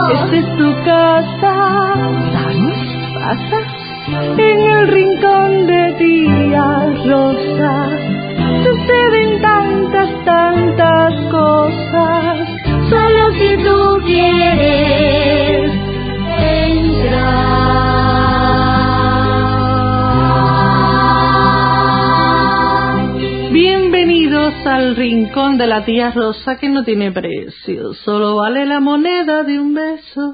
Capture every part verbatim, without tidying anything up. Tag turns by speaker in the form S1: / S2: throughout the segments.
S1: Esta es tu casa. Vamos, pasa. En el rincón de tía Rosa suceden tantas, tantas cosas. Solo si tú quieres entrar. Bienvenidos al rincón de la tía Rosa, que no tiene precio, solo vale la moneda de un beso.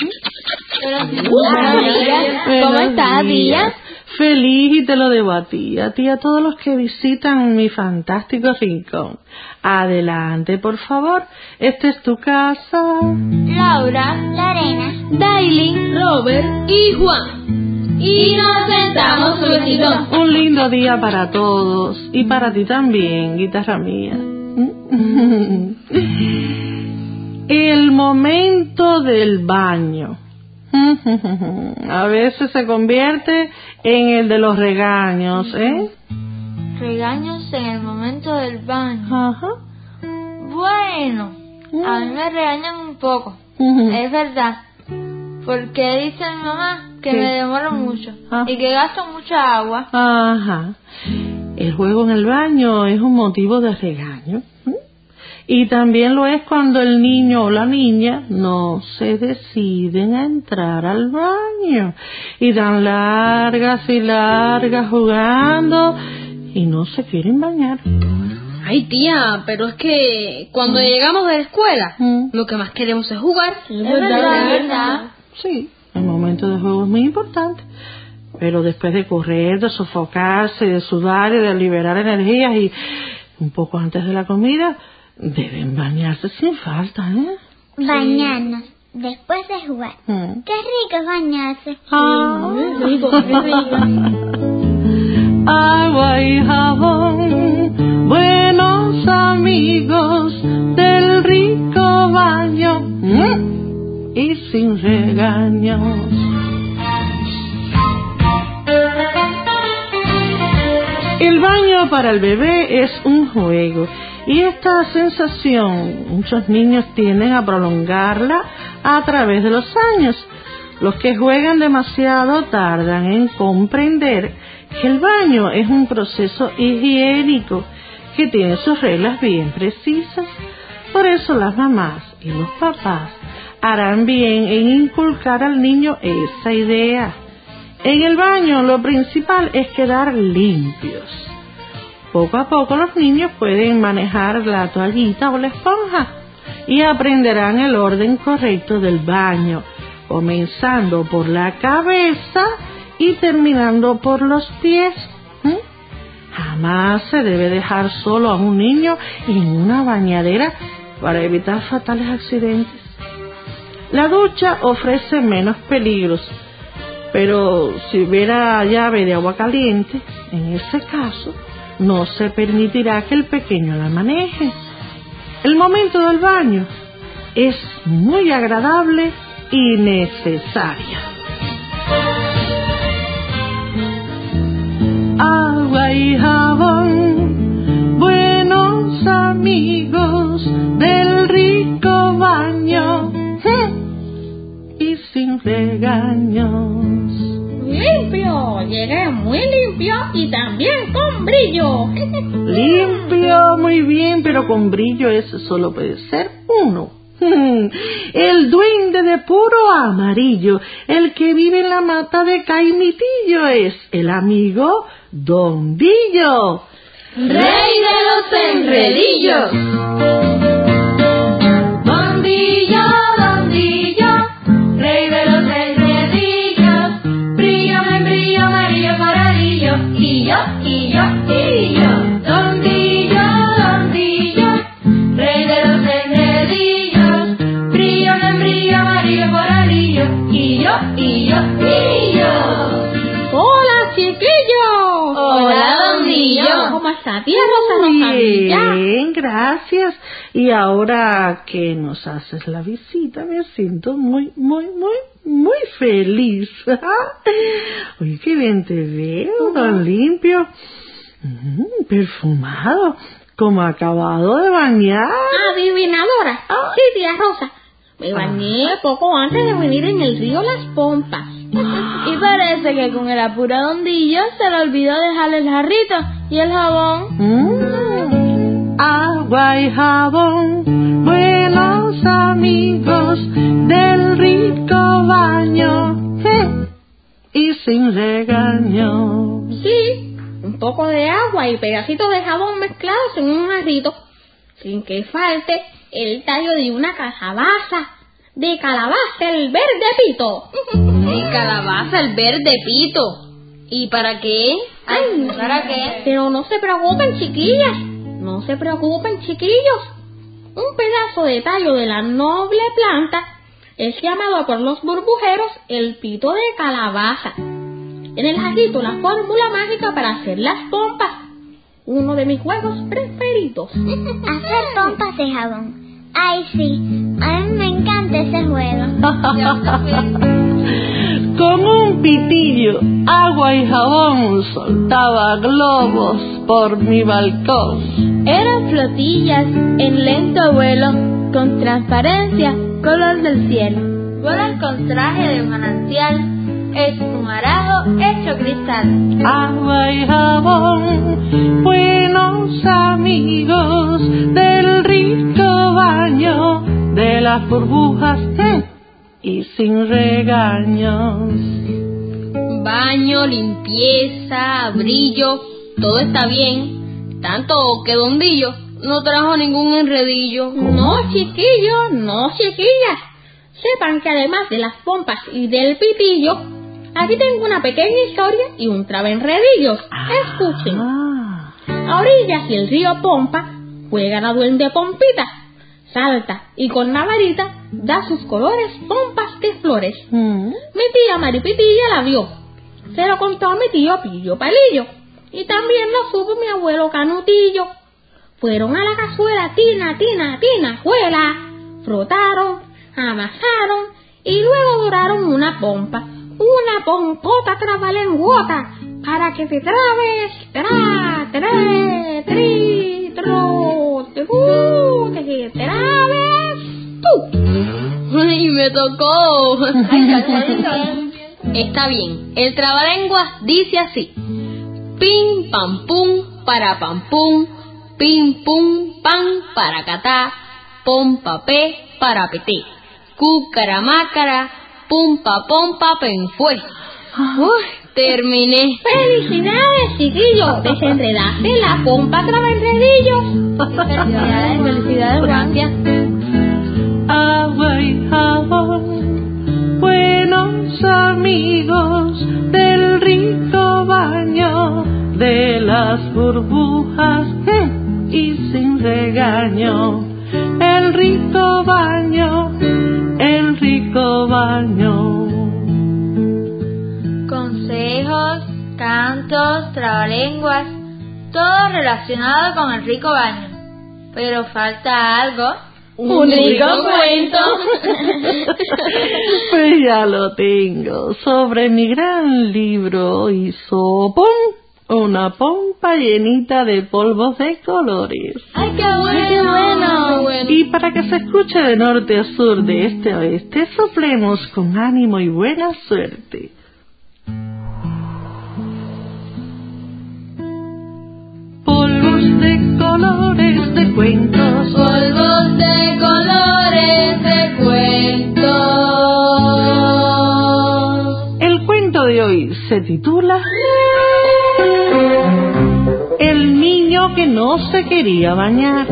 S2: ¿Cómo está, tía?
S1: Feliz, y te lo debo a ti, a ti, a todos los que visitan mi fantástico rincón. Adelante, por favor. Esta es tu casa.
S2: Laura, Lorena, Dailin, Robert y Juan. Y nos sentamos suavecito.
S1: Un lindo día para todos, y para ti también, guitarra mía. El momento del baño. A veces se convierte en el de los regaños, ¿eh?
S2: Regaños en el momento del baño.
S1: Ajá.
S2: Bueno, a mí me regañan un poco,
S1: Ujú.
S2: es verdad. Porque dice mi mamá que
S1: ¿Qué?
S2: me demoro mucho
S1: Ah.
S2: y que gasto mucha agua.
S1: Ajá. El juego en el baño es un motivo de regaño. ¿Mm? Y también lo es cuando el niño o la niña no se deciden a entrar al baño y dan largas y largas jugando y no se quieren bañar.
S3: Ay, tía, pero es que cuando
S1: Mm.
S3: llegamos de la escuela,
S1: Mm.
S3: lo que más queremos es jugar.
S2: Es verdad, es verdad.
S1: Sí, el momento de juego es muy importante. Pero después de correr, de sofocarse, de sudar y de liberar energías y un poco antes de la comida, deben bañarse sin falta, ¿eh?
S4: Bañarnos después de jugar.
S1: Mm.
S4: Qué rico es bañarse.
S1: Ah.
S3: Muy rico, muy rico.
S1: Agua y jabón, buenos amigos del rico baño, ¿Mm? y sin regaños. El baño para el bebé es un juego, y esta sensación muchos niños tienden a prolongarla a través de los años. Los que juegan demasiado tardan en comprender que el baño es un proceso higiénico que tiene sus reglas bien precisas. Por eso las mamás y los papás harán bien en inculcar al niño esa idea. En el baño lo principal es quedar limpios. Poco a poco los niños pueden manejar la toallita o la esponja y aprenderán el orden correcto del baño, comenzando por la cabeza y terminando por los pies. ¿Mm? Jamás se debe dejar solo a un niño en una bañadera para evitar fatales accidentes. La ducha ofrece menos peligros, pero si hubiera llave de agua caliente, en ese caso no se permitirá que el pequeño la maneje. El momento del baño es muy agradable y necesario. Agua y jabón, buenos amigos del rico baño, y sin regaños.
S3: Limpio, llegué muy limpio y también con brillo.
S1: Limpio, muy bien, pero con brillo ese solo puede ser uno. El duende de puro amarillo, el que vive en la mata de Caimitillo, es el amigo Don Billo,
S2: Rey de los enredillos. Don Billo, Don Billo, rey de los enredillos. Brillo, me brillo, amarillo, coralillo. Y yo, y yo, y yo. Don Billo, Don Billo, rey de los enredillos. Brillo, me brillo, amarillo, coralillo. Y yo, y yo, y yo.
S3: ¡Hola, chiquillos!
S2: Hola, Don Billo.
S3: ¿Cómo está, tía Rosa Rosalía?
S1: Bien, gracias. Y ahora que nos haces la visita, me siento muy, muy, muy, muy feliz. Oye, qué bien te veo, tan limpio, mm, perfumado, como acabado de bañar.
S3: Adivinadora.
S1: Ah.
S3: Sí, tía Rosa. Me bañé poco antes de venir en el río Las Pompas.
S2: Y parece que con el apurado hondillo se le olvidó dejar el jarrito y el jabón.
S1: Mm. Agua y jabón, buenos amigos del rico baño, je, y sin regaño.
S3: Sí, un poco de agua y pedacitos de jabón mezclados en un jarrito, sin que falte el tallo de una calabaza, de calabaza el verde pito.
S2: De calabaza el verde pito. ¿Y para qué?
S3: Ay,
S2: ¿para qué?
S3: Pero no se preocupen, chiquillas, no se preocupen, chiquillos. Un pedazo de tallo de la noble planta es llamado por los burbujeros el pito de calabaza. En el jarrito la fórmula mágica para hacer las pompas, uno de mis juegos preferidos.
S4: Hacer pompas de jabón. Ay, sí, a mí me encanta ese juego.
S1: Con un pitillo, agua y jabón, soltaba globos por mi balcón.
S2: Eran flotillas en lento vuelo, con transparencia, color del cielo. Vuelan con traje de manantial, espumarado hecho cristal.
S1: Agua y jabón, buenos amigos del rico baño, de las burbujas, ¡eh!, y sin regaños.
S2: Baño, limpieza, brillo, todo está bien, tanto que Dondillo no trajo ningún enredillo.
S3: No, chiquillos, no, chiquillas. Sepan que además de las pompas y del pitillo, aquí tengo una pequeña historia y un trabenredillos. Escuchen.
S1: Ah.
S3: A orillas del río Pompa juega la duende Pompita. Salta y con la varita da sus colores pompas de flores.
S1: Mm.
S3: Mi tía Maripitilla la vio. Se lo contó a mi tío Pillo Palillo. Y también lo supo mi abuelo Canutillo. Fueron a la cazuela, tina, tina, tina, juela. Frotaron, amasaron y luego doraron una pompa. Una pompota trabalenguota para que te trabes, tra, tre, tri, tro, tru, te que trabes tú.
S2: ¡Ay, me tocó! Está bien, el trabalenguas dice así: pim, pam, pum, para pam, pum, pim, pum, pam, para catá, pom, papé, para peté, cúcara, mácara, pum, pa, pom, pa, pen, fue. Uy, terminé.
S3: ¡Felicidades, chiquillos! Desenredaste la pompa trabenredillos.
S2: Felicidades, felicidades, gracias.
S1: Agua y jabón, buenos amigos del rico baño, de las burbujas, ¡eh!, y sin regaño. El rico baño, el rico baño.
S2: Consejos, cantos, trabalenguas, todo relacionado con el rico baño. Pero falta algo.
S3: ¡Un rico cuento!
S1: Pues ya lo tengo. Sobre mi gran libro hizo ¡pum!, una pompa llenita de polvos de colores.
S2: ¡Ay, qué bueno! ¡Qué bueno!
S1: Y para que se escuche de norte a sur, de este a oeste, soplemos con ánimo y buena suerte. Polvos de colores de cuentos,
S2: Polvos de colores de cuentos.
S1: el cuento de hoy se titula El niño que no se quería bañar.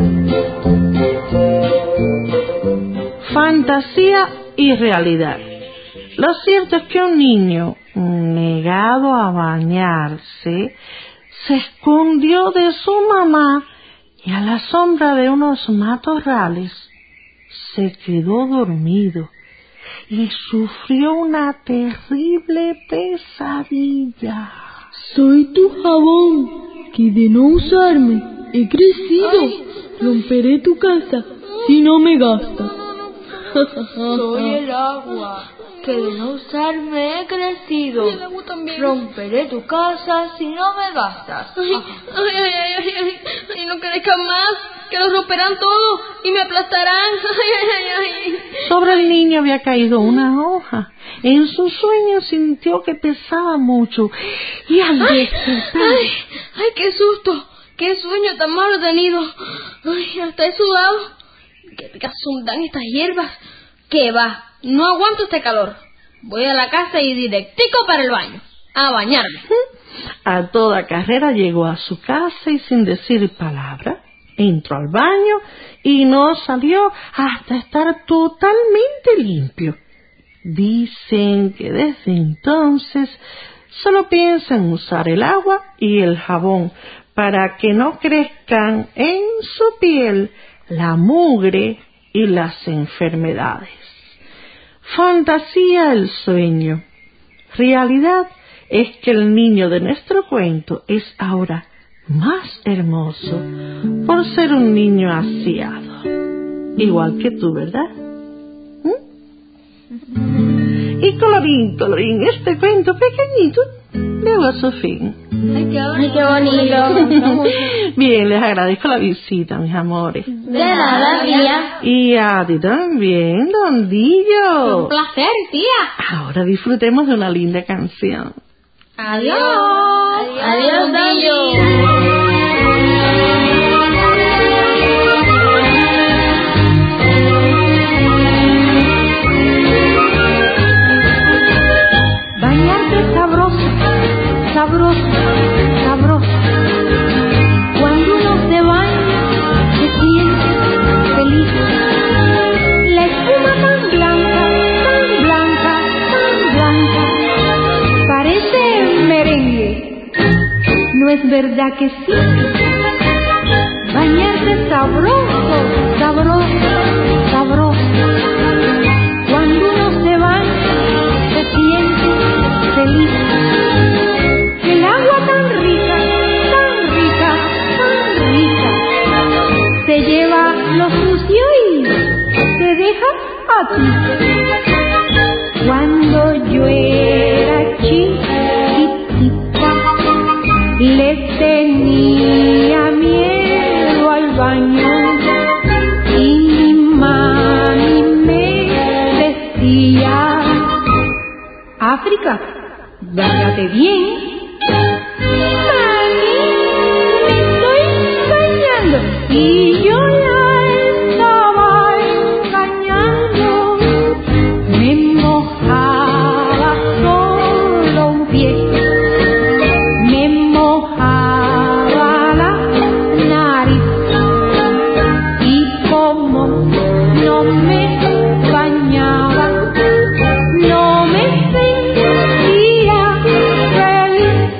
S1: Fantasía y realidad. Lo cierto es que un niño negado a bañarse se escondió de su mamá y a la sombra de unos matorrales se quedó dormido y sufrió una terrible pesadilla.
S5: Soy tu jabón, que de no usarme he crecido. Romperé tu casa si no me gastas.
S2: Soy el agua, que de no usarme he crecido. Romperé tu casa si no me gastas. Ay, ay, ay, ay, ay, ay, no crezca más.
S3: que lo romperán todo y me aplastarán. Ay, ay, ay.
S1: Sobre el niño había caído una hoja. En su sueño sintió que pesaba mucho y al despertar...
S3: Ay, ay, qué susto, qué sueño tan malo he tenido. Ay, hasta he sudado. Qué picazón dan estas hierbas. ¿Qué va? No aguanto este calor. Voy a la casa y directico para el baño, a bañarme.
S1: A toda carrera llegó a su casa y sin decir palabra entró al baño y no salió hasta estar totalmente limpio. Dicen que desde entonces solo piensa en usar el agua y el jabón para que no crezcan en su piel la mugre y las enfermedades. Fantasía el sueño. Realidad es que el niño de nuestro cuento es ahora más hermoso por ser un niño aseado. Igual que tú, ¿verdad? ¿Mm? Y colorín, colorín, este cuento pequeñito llegó a su fin.
S3: Ay, qué
S4: Ay, qué bonito.
S1: Bien, les agradezco la visita, mis amores.
S4: De nada, tía.
S1: Y a ti también, Dondillo.
S3: Un placer, tía.
S1: Ahora disfrutemos de una linda canción.
S3: Adiós.
S4: Adiós, Dondillo.
S5: Bañarte sabroso, sabroso, sabroso. Cuando uno se baña, se siente feliz. La espuma tan blanca, tan blanca, tan blanca, parece merengue. ¿No es verdad que sí? Bañarse sabroso, sabroso, sabroso. Cuando uno se baña, se siente feliz. El agua tan rica, tan rica, tan rica, se lleva lo sucio y te deja a ti. Cuando yo era chiquitita, le tenía miedo al baño y mi mami me decía: África, báñate bien. Mami, me estoy bañando. Y yo la estaba engañando. Me mojaba solo un pie. Me mojaba la nariz. Y como no me bañaba, no me sentía feliz.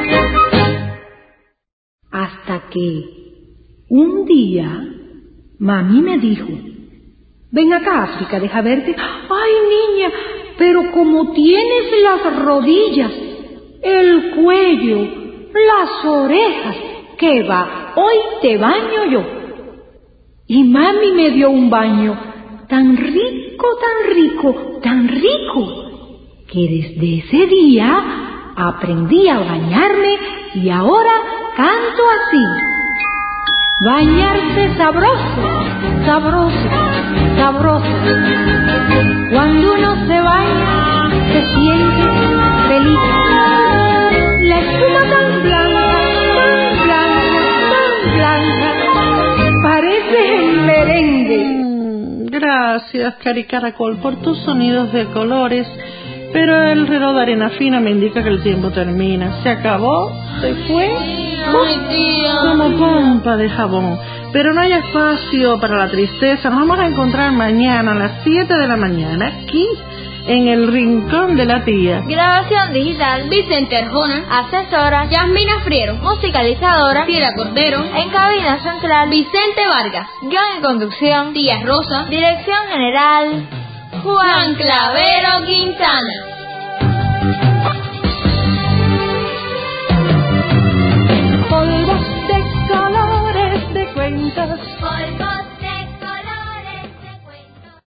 S5: Hasta que un día mami me dijo: ven acá, África, deja verte. Ay, niña, pero como tienes las rodillas, el cuello, las orejas, ¿qué va? Hoy te baño yo. Y mami me dio un baño tan rico, tan rico, tan rico, que desde ese día aprendí a bañarme y ahora canto así: bañarse sabroso, sabroso, sabroso. Cuando uno se baña, se siente feliz. La espuma tan blanca, tan blanca, tan blanca, parece merengue.
S1: Mm, gracias, Caricaracol, por tus sonidos de colores. Pero el reloj de arena fina me indica que el tiempo termina. Se acabó, se fue.
S3: Ay, tía.
S1: Como pompa de jabón. Pero no hay espacio para la tristeza. Nos vamos a encontrar mañana a las siete de la mañana aquí en el Rincón de la Tía.
S4: Grabación digital,
S3: Vicente Arjona,
S4: asesora,
S3: Yasmina Friero,
S4: musicalizadora,
S3: Piedra Cordero,
S4: en cabina central,
S3: Vicente Vargas,
S4: guión y conducción,
S3: Tía Rosa,
S4: dirección general,
S3: Juan Clavero Quintana.